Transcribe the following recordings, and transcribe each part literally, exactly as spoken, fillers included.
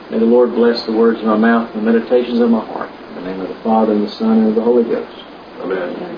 May the Lord bless the words of my mouth and the meditations of my heart. In the name of the Father, and the Son, and of the Holy Ghost. Amen.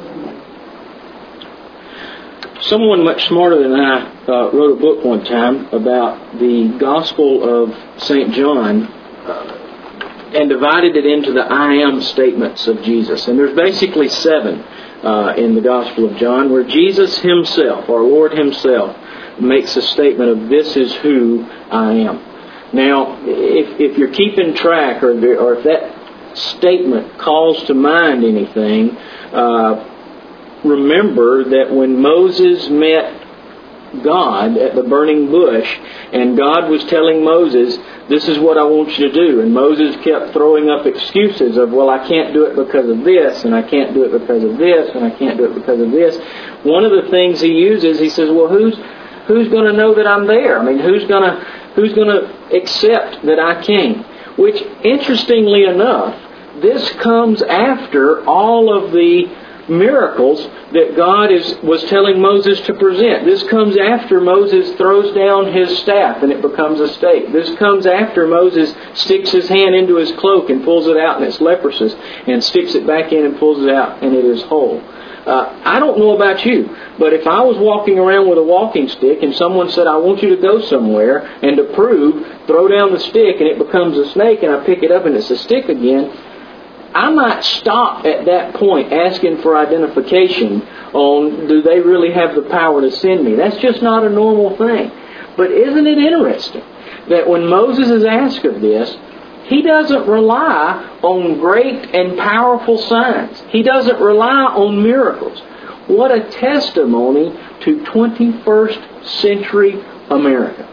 Someone much smarter than I uh, wrote a book one time about the Gospel of Saint John uh, and divided it into the I am statements of Jesus. And there's basically seven uh, in the Gospel of John where Jesus himself, our Lord himself, makes a statement of this is who I am. Now, if, if you're keeping track or, or if that statement calls to mind anything, uh, remember that when Moses met God at the burning bush and God was telling Moses, this is what I want you to do. And Moses kept throwing up excuses of, well, I can't do it because of this, and I can't do it because of this, and I can't do it because of this. One of the things he uses, he says, well, who's who's going to know that I'm there? I mean, who's going to who's going to accept that I came? Which, interestingly enough, this comes after all of the miracles that God is was telling Moses to present. This comes after Moses throws down his staff and it becomes a stake. This comes after Moses sticks his hand into his cloak and pulls it out and it's leprous, and sticks it back in and pulls it out and it is whole. Uh, I don't know about you, but if I was walking around with a walking stick and someone said, I want you to go somewhere, and to prove, throw down the stick and it becomes a snake, and I pick it up and it's a stick again, I might stop at that point asking for identification on, do they really have the power to send me? That's just not a normal thing. But isn't it interesting that when Moses is asked of this, he doesn't rely on great and powerful signs. He doesn't rely on miracles. What a testimony to twenty-first century America.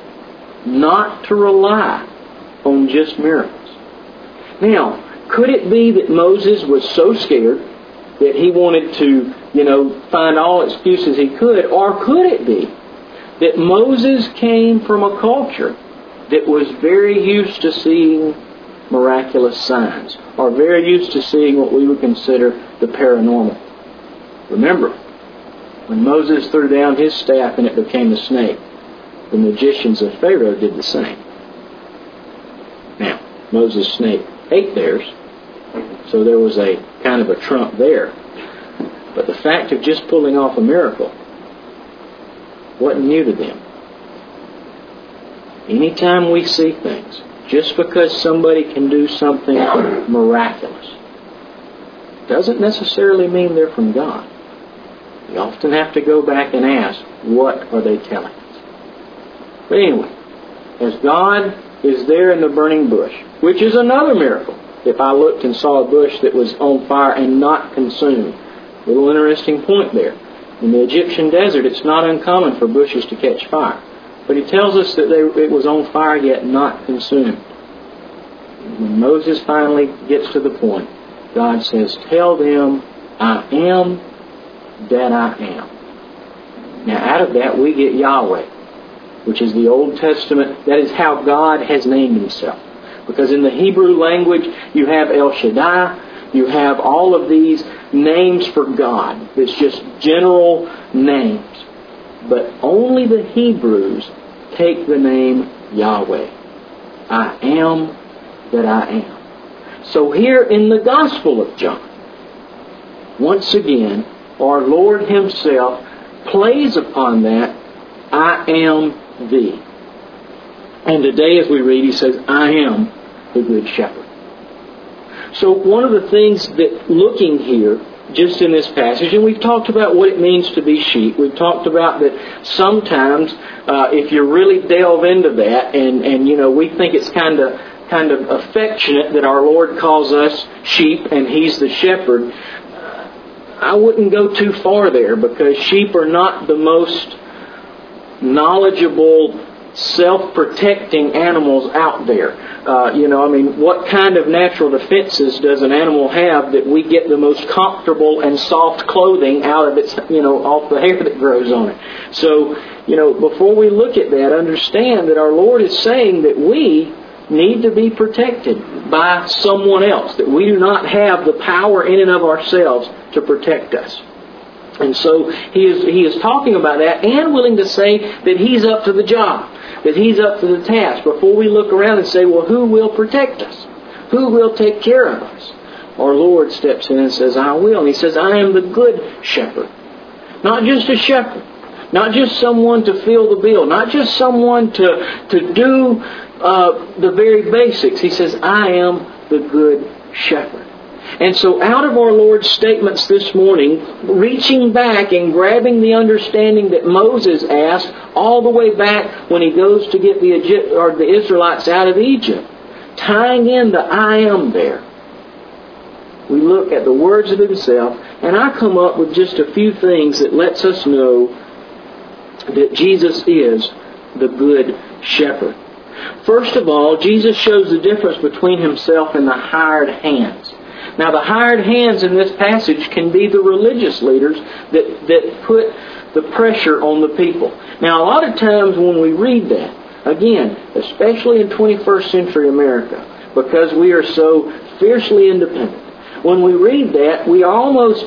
Not to rely on just miracles. Now, could it be that Moses was so scared that he wanted to, you know, find all excuses he could? Or could it be that Moses came from a culture that was very used to seeing miraculous signs, or very used to seeing what we would consider the paranormal? Remember, when Moses threw down his staff and it became a snake, the magicians of Pharaoh did the same. Now, Moses' snake ate theirs, so there was a kind of a trump there. But the fact of just pulling off a miracle wasn't new to them. Anytime we see things, just because somebody can do something miraculous, doesn't necessarily mean they're from God. We often have to go back and ask, what are they telling us? But anyway, as God is there in the burning bush, which is another miracle. If I looked and saw a bush that was on fire and not consumed. Little interesting point there. In the Egyptian desert, it's not uncommon for bushes to catch fire. But he tells us that they, it was on fire yet not consumed. When Moses finally gets to the point, God says, tell them, I am that I am. Now out of that we get Yahweh, which is the Old Testament. That is how God has named himself. Because in the Hebrew language, you have El Shaddai, you have all of these names for God. It's just general names. But only the Hebrews take the name Yahweh. I am that I am. So here in the Gospel of John, once again, our Lord himself plays upon that, I am thee. And today as we read, he says, I am the Good Shepherd. So one of the things that looking here, just in this passage, and we've talked about what it means to be sheep. We've talked about that sometimes uh, if you really delve into that, and, and you know, we think it's kind of kind of affectionate that our Lord calls us sheep and He's the shepherd. I wouldn't go too far there, because sheep are not the most knowledgeable, self-protecting animals out there. Uh, you know, I mean, what kind of natural defenses does an animal have that we get the most comfortable and soft clothing out of its, you know, off the hair that grows on it? So, you know, before we look at that, understand that our Lord is saying that we need to be protected by someone else, that we do not have the power in and of ourselves to protect us. And so he is he is talking about that, and willing to say that He's up to the job. that He's up to the task. Before we look around and say, well, who will protect us? Who will take care of us? Our Lord steps in and says, I will. And He says, I am the good shepherd. Not just a shepherd. Not just someone to fill the bill. Not just someone to, to do uh, the very basics. He says, I am the good shepherd. And so out of our Lord's statements this morning, reaching back and grabbing the understanding that Moses asked all the way back when he goes to get the Egypt, or the Israelites out of Egypt, tying in the I am there, we look at the words of Himself, and I come up with just a few things that lets us know that Jesus is the good shepherd. First of all, Jesus shows the difference between Himself and the hired hands. Now, the hired hands in this passage can be the religious leaders that, that put the pressure on the people. Now, a lot of times when we read that, again, especially in twenty-first century America, because we are so fiercely independent, when we read that, we almost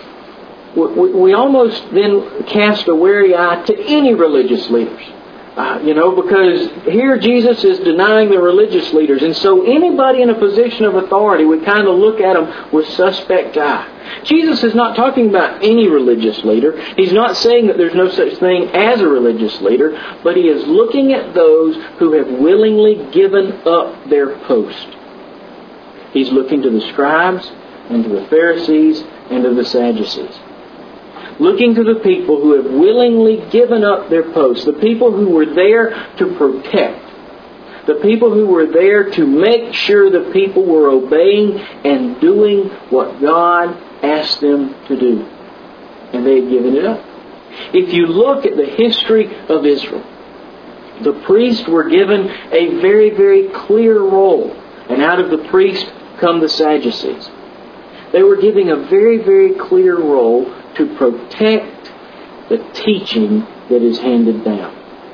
we, we almost then cast a wary eye to any religious leaders. Uh, you know, because here Jesus is denying the religious leaders. And so anybody in a position of authority, we kind of look at them with suspect eye. Jesus is not talking about any religious leader. He's not saying that there's no such thing as a religious leader, but He is looking at those who have willingly given up their post. He's looking to the scribes and to the Pharisees and to the Sadducees. Looking to the people who have willingly given up their posts. The people who were there to protect. The people who were there to make sure the people were obeying and doing what God asked them to do. And they had given it up. If you look at the history of Israel, the priests were given a very, very clear role. And out of the priest come the Sadducees. They were giving a very, very clear role to protect the teaching that is handed down.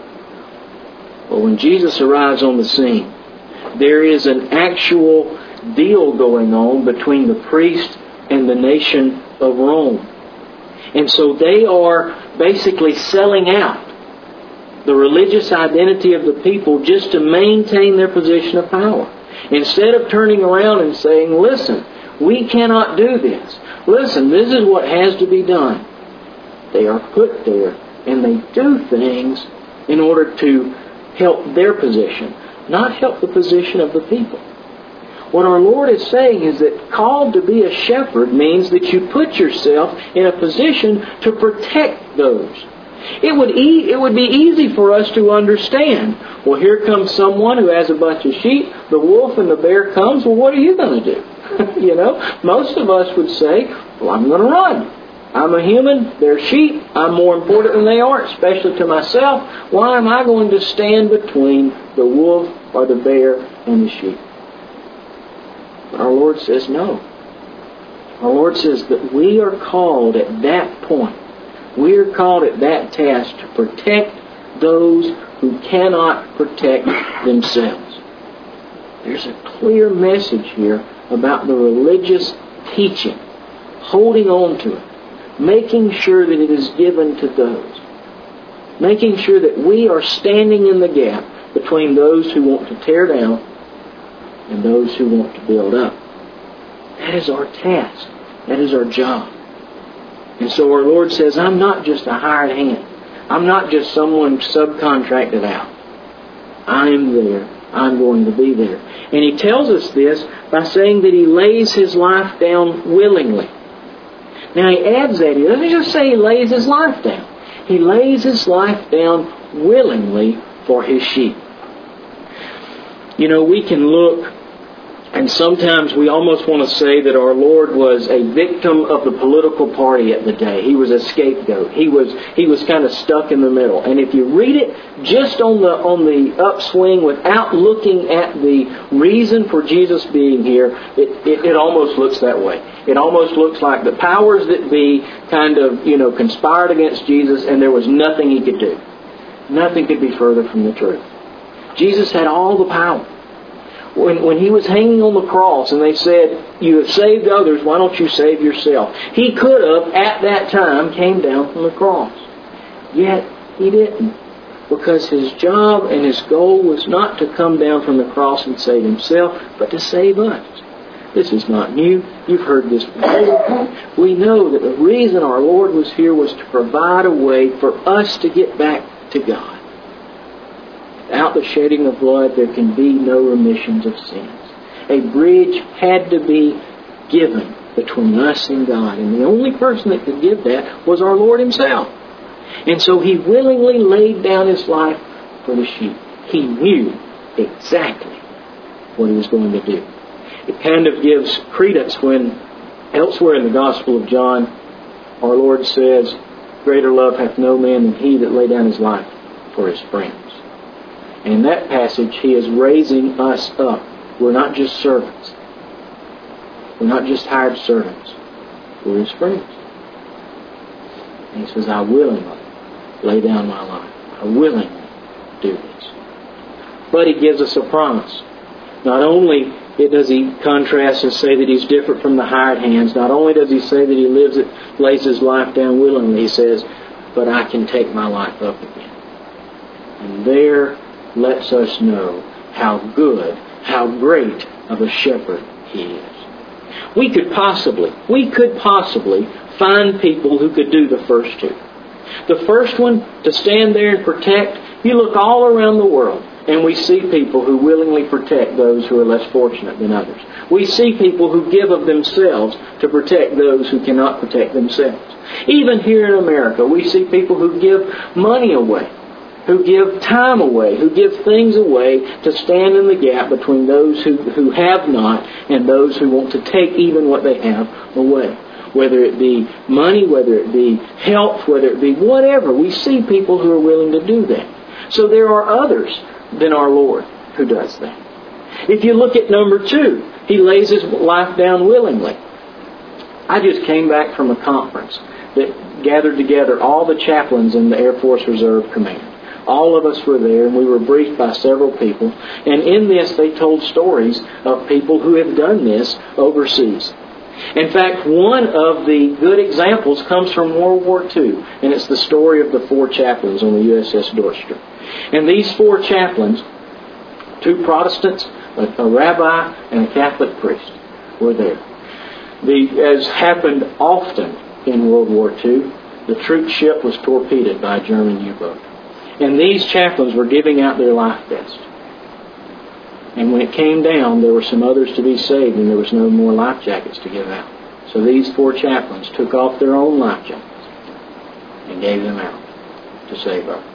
But when Jesus arrives on the scene, there is an actual deal going on between the priest and the nation of Rome. And so they are basically selling out the religious identity of the people just to maintain their position of power. Instead of turning around and saying, listen, we cannot do this. Listen, this is what has to be done. They are put there and they do things in order to help their position, not help the position of the people. What our Lord is saying is that called to be a shepherd means that you put yourself in a position to protect those. It would e- it would be easy for us to understand. Well, here comes someone who has a bunch of sheep. The wolf and the bear comes. Well, what are you going to do? You know, most of us would say, well, I'm going to run. I'm a human. They're sheep. I'm more important than they are, especially to myself. Why am I going to stand between the wolf or the bear and the sheep? But our Lord says no. Our Lord says that we are called at that point. We are called at that task to protect those who cannot protect themselves. There's a clear message here about the religious teaching, holding on to it, making sure that it is given to those, making sure that we are standing in the gap between those who want to tear down and those who want to build up. That is our task. That is our job. And so our Lord says, I'm not just a hired hand. I'm not just someone subcontracted out. I am there. I'm going to be there. And He tells us this by saying that He lays His life down willingly. Now He adds that. He doesn't just say He lays His life down. He lays His life down willingly for His sheep. You know, we can look, and sometimes we almost want to say that our Lord was a victim of the political party at the day. He was a scapegoat. He was he was kind of stuck in the middle. And if you read it just on the on the upswing without looking at the reason for Jesus being here, it, it, it almost looks that way. It almost looks like the powers that be kind of, you know, conspired against Jesus and there was nothing He could do. Nothing could be further from the truth. Jesus had all the power. When, when He was hanging on the cross and they said, you have saved others, why don't you save yourself? He could have, at that time, came down from the cross. Yet, He didn't. because His job and His goal was not to come down from the cross and save Himself, but to save us. This is not new. You've heard this before. We know that the reason our Lord was here was to provide a way for us to get back to God. Without the shedding of blood, there can be no remissions of sins. A bridge had to be given between us and God. And the only person that could give that was our Lord Himself. And so He willingly laid down His life for the sheep. He knew exactly what He was going to do. It kind of gives credence when elsewhere in the Gospel of John, our Lord says, "Greater love hath no man than he that lay down his life for his friends." And in that passage, He is raising us up. We're not just servants. We're not just hired servants. We're His friends. And He says, "I willingly lay down my life. I willingly do this." But He gives us a promise. Not only does He contrast and say that He's different from the hired hands, not only does He say that He lives it, lays His life down willingly, He says, "But I can take my life up again." And there lets us know how good, how great of a shepherd He is. We could possibly, we could possibly find people who could do the first two. The first one, to stand there and protect, you look all around the world and we see people who willingly protect those who are less fortunate than others. We see people who give of themselves to protect those who cannot protect themselves. Even here in America, we see people who give money away, who give time away, who give things away to stand in the gap between those who, who have not and those who want to take even what they have away. Whether it be money, whether it be health, whether it be whatever, we see people who are willing to do that. So there are others than our Lord who does that. If you look at number two, He lays His life down willingly. I just came back from a conference that gathered together all the chaplains in the Air Force Reserve Command. All of us were there, and we were briefed by several people. And in this, they told stories of people who have done this overseas. In fact, one of the good examples comes from World War Two, and it's the story of the four chaplains on the U S S Dorchester. And these four chaplains, two Protestants, a, a rabbi, and a Catholic priest, were there. The, as happened often in World War Two, the troop ship was torpedoed by a German U-boat. And these chaplains were giving out their life vests. And when it came down, there were some others to be saved, and there was no more life jackets to give out. So these four chaplains took off their own life jackets and gave them out to save others.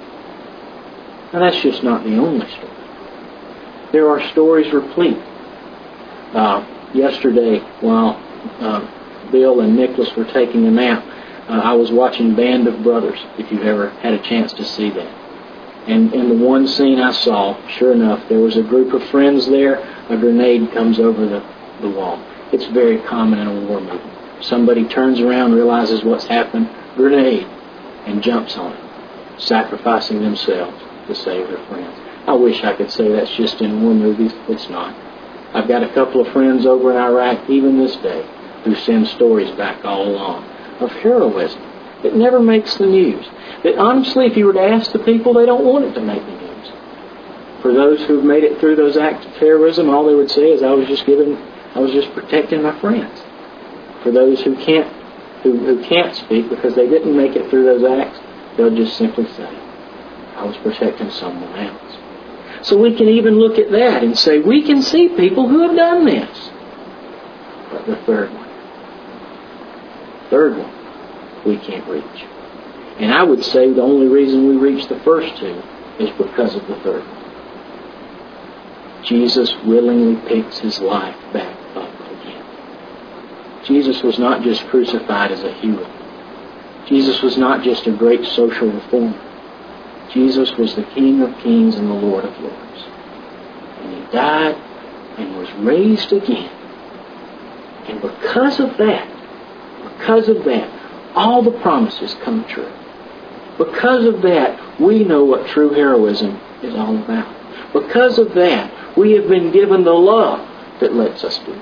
Now that's just not the only story. There are stories replete. Uh, yesterday, while uh, Bill and Nicholas were taking a nap, uh, I was watching Band of Brothers, if you've ever had a chance to see that. And in the one scene I saw, sure enough, there was a group of friends there. A grenade comes over the, the wall. It's very common in a war movie. Somebody turns around, realizes what's happened, grenade, and jumps on it, sacrificing themselves to save their friends. I wish I could say that's just in war movies. It's not. I've got a couple of friends over in Iraq, even this day, who send stories back all along of heroism that never makes the news. That honestly, if you were to ask the people, they don't want it to make the news. For those who've made it through those acts of terrorism, all they would say is, I was just giving, I was just protecting my friends. For those who can't, who, who can't speak because they didn't make it through those acts, they'll just simply say, I was protecting someone else. So we can even look at that and say, we can see people who have done this. But the third one, third one, we can't reach. And I would say the only reason we reach the first two is because of the third one. Jesus willingly picks His life back up again. Jesus was not just crucified as a hero. Jesus was not just a great social reformer. Jesus was the King of Kings and the Lord of Lords. And He died and was raised again. And because of that, because of that, all the promises come true. Because of that, we know what true heroism is all about. Because of that, we have been given the love that lets us do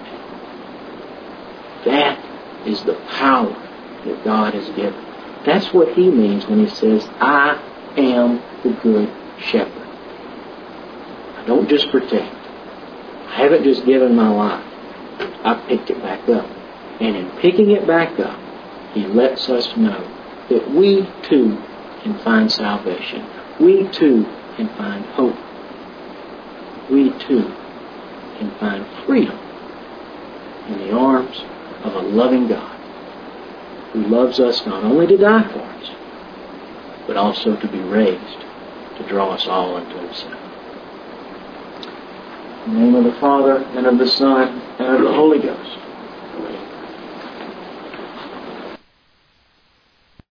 that. That is the power that God has given. That's what He means when He says, I am the Good Shepherd. I don't just protect. I haven't just given my life. I picked it back up. And in picking it back up, He lets us know that we too can find salvation. We too can find hope. We too can find freedom in the arms of a loving God who loves us not only to die for us, but also to be raised to draw us all into Himself. In the name of the Father, and of the Son, and of the Holy Ghost.